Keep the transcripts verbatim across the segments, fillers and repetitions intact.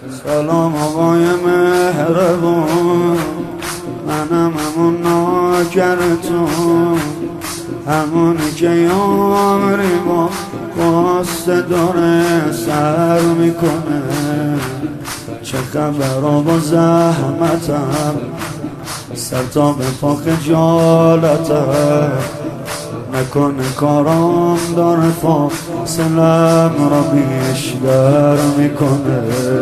سلام آقای مهربون، منم همون ناکرتون، همونی که یاری با قصد داره سر میکنه. چه خبرها با زحمتم، سر تا به پا خجالتم، نکنه کارام داره فاصلم را بیشتر میکنه.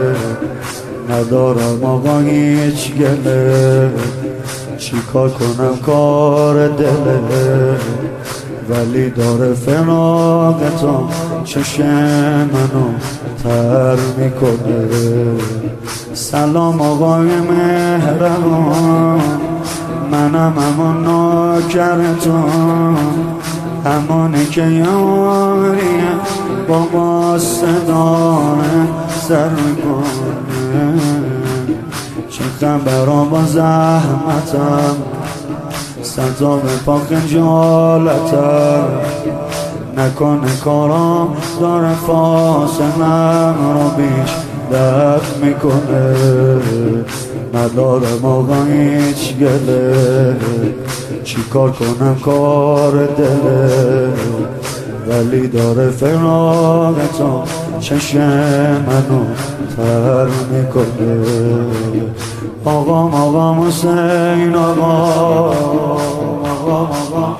ندارم آقا هیچ گله، چی کار کنم کار دله، ولی داره فراغتم چشم منو تر میکنه. سلام آقای مهربان، منم همون ناکرتون، همونی که یاریه با قصد داره سر میکنه. چه خبرها با زحمتم، سر تا به پا خجالتم، نکنه کارام داره فاصلم را بیشتر میکنه. ندارم آقا هیچ گله، چی کار کنم کار دله، ولی داره فراغتم چشم منو تر میکنه. آقام آقام حسین آقا، آقام آقام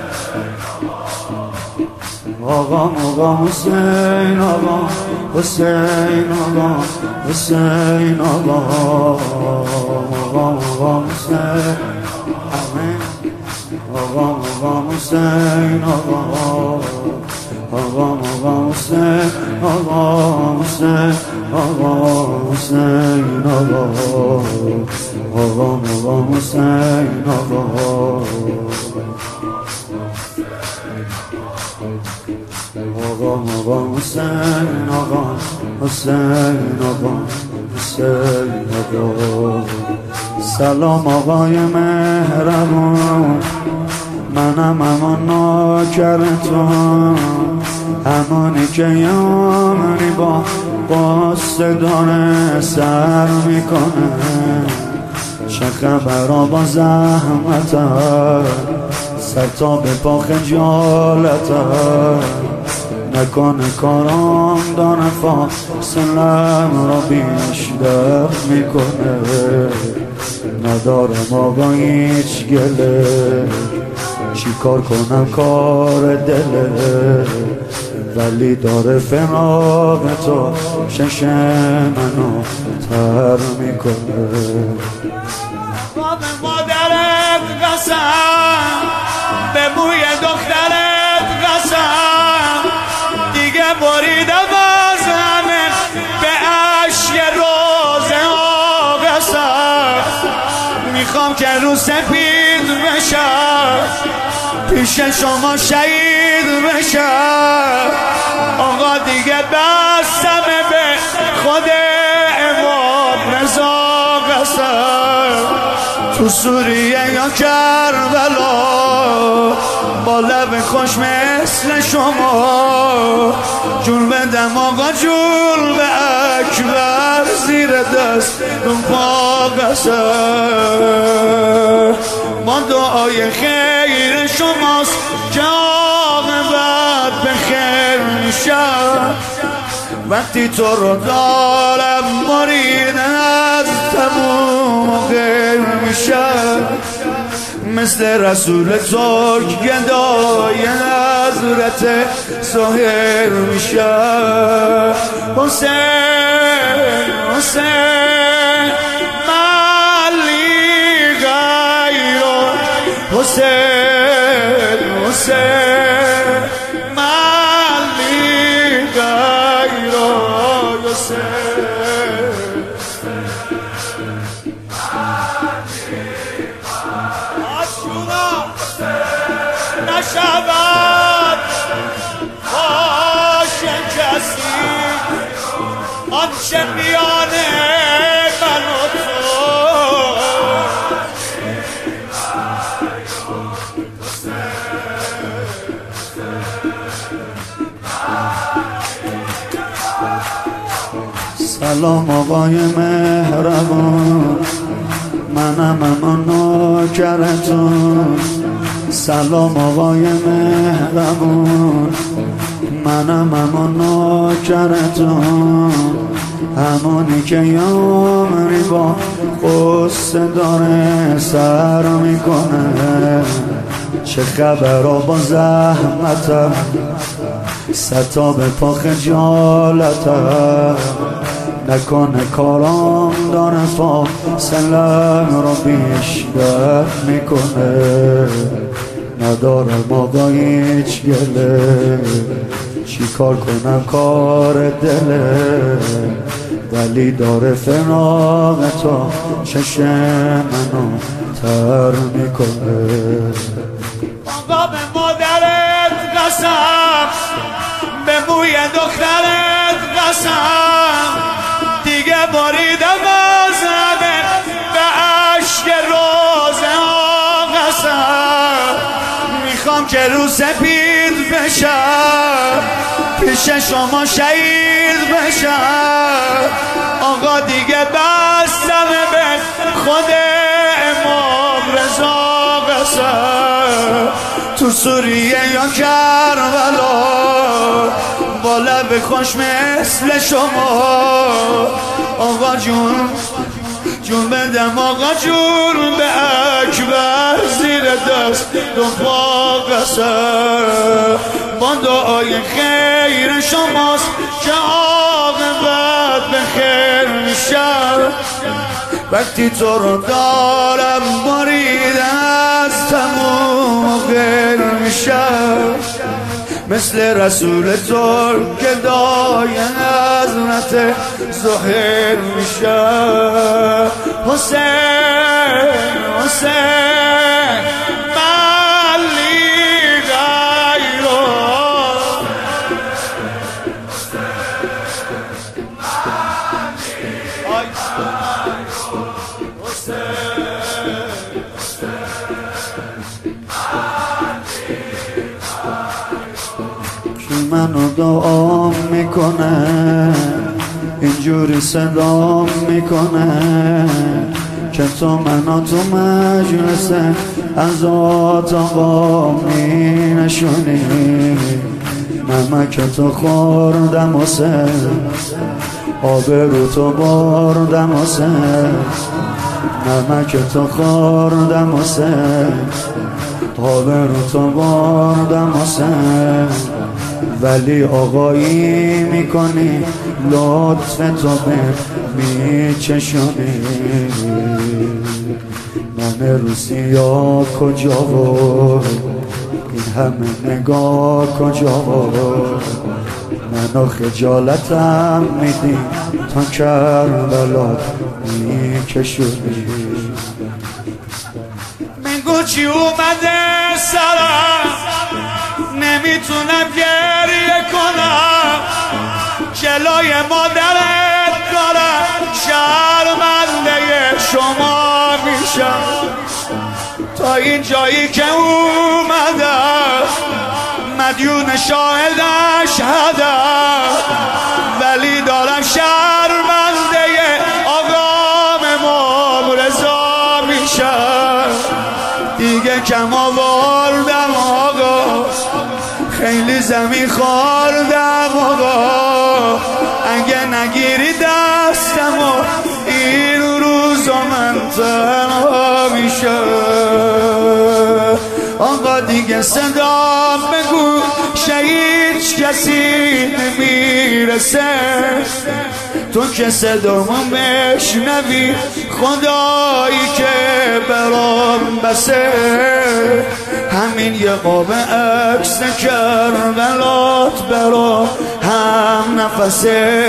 آقام آقام حسین آقا، حسین آقا، حسین آقا، آقام آقام حسین، آمین. آقام آقام حسین آقا، آقام آقام حسین، آقام حسین، آقام حسین آقا، آقام آقام حسین آقا، آقام آقام حسین آقا، حسین آقا، حسین آقا. سلام آقای مهربون، منم همون ناکرتون، همونی که یاری با قصد داره سر میکنه. چه خبرها با زحمتم، سر تا به پا خجالتم، نکنه کارام داره فاصلم را بیشتر میکنه. ندارم آقا هیچ گله، چی کار کنم کار دله، ولی داره فراغتو چشم منو تر میکنه. با به مادرت قسم، به موی دخترت قسم، دیگه بریدم از همه به عشق روزه ها قسم. میخوام که رو سپید بشم، پیش شما شهید بشم. آقا دیگه بستمه به خود امام رضا قسم. تو سوریه یا کربلا، با لب خوش مثل شما، جون بدم آقا جون به اکبر، زیر دست دون پا قسم. ما دعای خیر شماست که عاقبت به خیر میشم. وقتی تو رو دارم مرید از تموم غیر میشم. مثل رسول ترک گدای حضرت سهر میشم. حسین حسین ملی غیرو، حسین حسین ملی غیرو، حسین نشود باشه کسی آنچه میان من و تو. سلام آقای مهربان، منم اما نوکرتون. سلام آقای مهربان، منم اما نوکرتون. همونی که یامری با قصه داره سر میکنه. چه خبرها با زحمتم، ستا به پا خجالتم. نکنه کارام داره فاصلم رو بیشتر میکنه. ندارم آقا هیچ گله، چی کار کنم کار دله. ولی داره فراغ تو چشم منو تر میکنه. آقا به مادرت قسم، به موی دخترت قسم، دیگه باریدم از همه به عشق روزه ها قسم. میخوام که رو سپید بشم، پیش شما شهید بشم. آقا دیگه بستم به خود امام رضا قسم. تو سوریه یا کربلا با لب خوش مثل شما. آقا جون جون بدم آقا جون به اکبر زیر دست دو پا قسم. با دعای خیر شماست که عاقبت به خیر میشم. وقتی تو رو دارم بریده از تموم غیر میشم. مثل رسول تو که دای حضرت ظاهر میشم. حسین حسین ملی غیرو. کی منو دعا میکنه، اینجوری صدا میکنه که تو منو تو مجلس ازات آقا می نشونی. نمک تو خوردم حسین، آبرو تو بردم حسین. نمک تو خوردم حسین، آبرو تو بردم حسین. ولی آقایی میکنی، لطف تو به میچشونی. من روسیا کجا و این همه نگاه کجا و منو خجالتم میدی تا کربلا میکشونی. میگو چی اومده سرم، نمیتونم گریه کنم. جلوی مادرت دارم شرمنده شما میشم. تا این جایی که اومدم مدیون شاهدش هدم. ولی دارم شرمنده آقام امام رضا میشم. دیگه کم آوردم آقا، خیلی زمین خوردم آقا. اگه نگیری دستم و این روزا من تنها میشم. آقا دیگه صدا بگو هیچ کسی نمیرسه. تو که صدامو بشنوی خدایی که برام بسه. همین یه قاب عکس کربلات برام هم نفسه.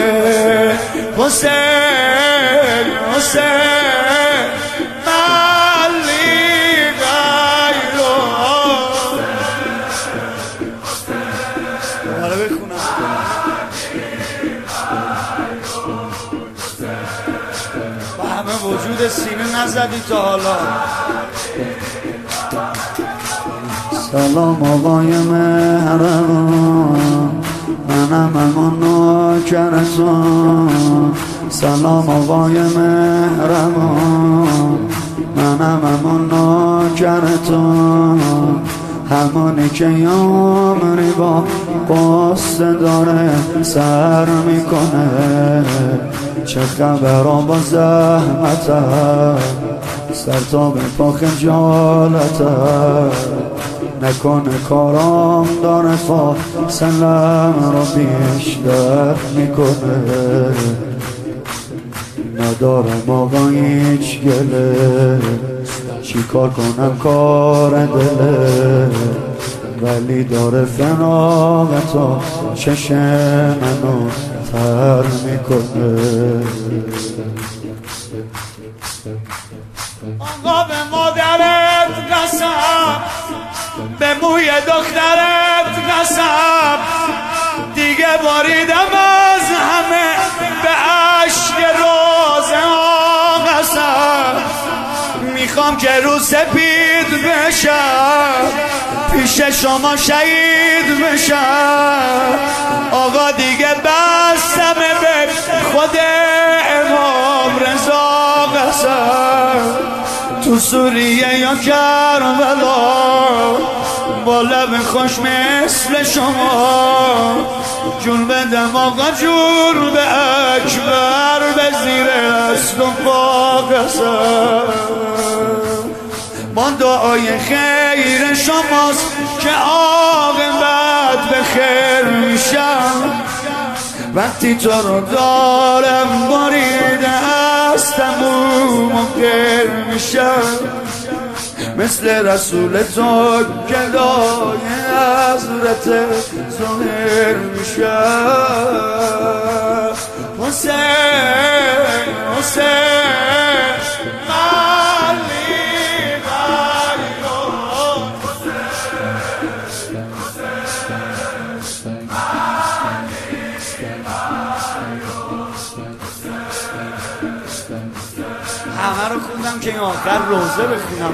حسین حسین ملی غیرو. حالا بخونم با همه وجود سینه نزدی تا حالا. سلام آقای مهربان، منم اما نوکرتون. سلام آقای مهربان، منم همون ناکرتون، همونی که یامری با قصه داره سر میکنه. چه خبرها با زحمتم، سر تا به پا خجالتم، نکنه کارام داره فاصلم رو بیشتر میکنه. ندارم آقا هیچ گله، چی کار کنم کار دله، ولی داره فراغتا چشم منو تر میکنه. آقا به مادرت قسم، به موی دخترت قسم، دیگه باریدم از همه به عشق روزه ها قسم. میخوام که رو سپید بشم، پیش شما شهید بشم. آقا دیگه بستمه به خود امام رضا قسم. تو سوریه یا کربلا با لب خوش مثل شما جون بدم آقا، جون به اکبر، به زیر دست و پا قسم. با دعای خیر شماست که عاقبت به خیر میشم. وقتی تو رو دارم بریده از تموم و غیر میشم. مثل رسول تو گدای حضرت ظاهر میشم. حسین حسین علی بریو، همه رو خوندم که این آخر روزه بخونم.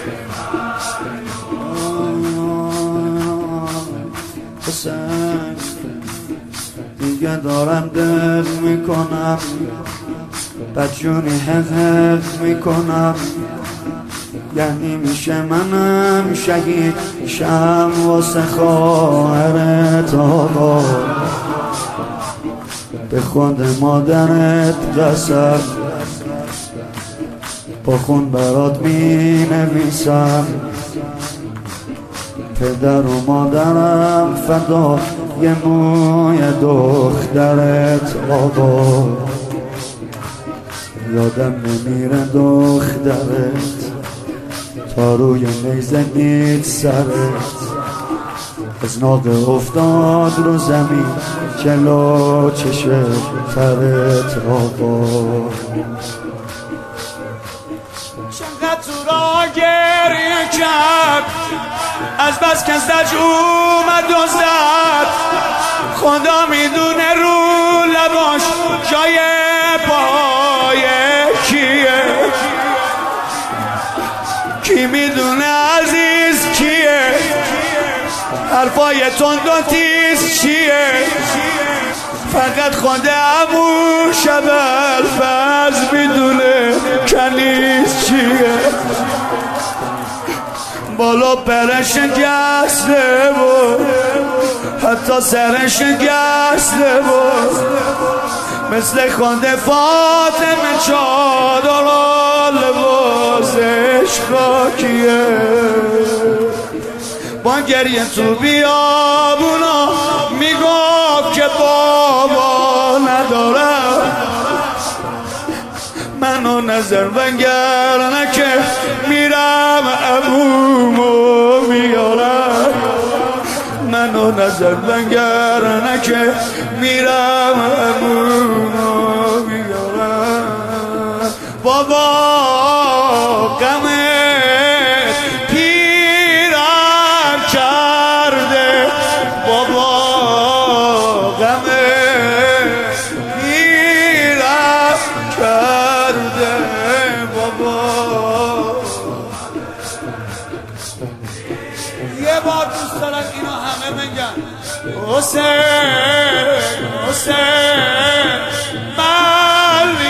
حسین دیگه دارم دل میکنم، بدجونی حق حق میکنم. یعنی میشه منم شهید شم واسه خواهرت آقا، به خود مادرت قسم، با خون برات می نویسم. پدر و مادرم فدا یه موی دخترت آقا، یادم نمیره دخترت تا روی نیزه دید سرت. از ناقه افتاد رو زمین جلو چشم ترت آقا. چقدر تو را گریه کرد، از بس که زج اومد و زد. خدا میدونه رو لباش جای پای کیه، کی میدونه عزیز کیه، حرفای تند و تیز چیه. فقط خود عمو شب الفز میدونه کنیز چیه. بالا پرش گسته بود، حتی سرش گسته بود. مثل خود فاطمه چادر و لباسش خاکیه. با گریه تو بیابونا میگفت که بابا ندارم. منو نظر بنگر که میرم عمومو میارم. منو نظر بنگر که میرم عمومو میارم. بابا غم پیرم کرده، بابا غم پیرم کرده، بابا. یه بار دوست دارم اینو همه بگن. حسین حسین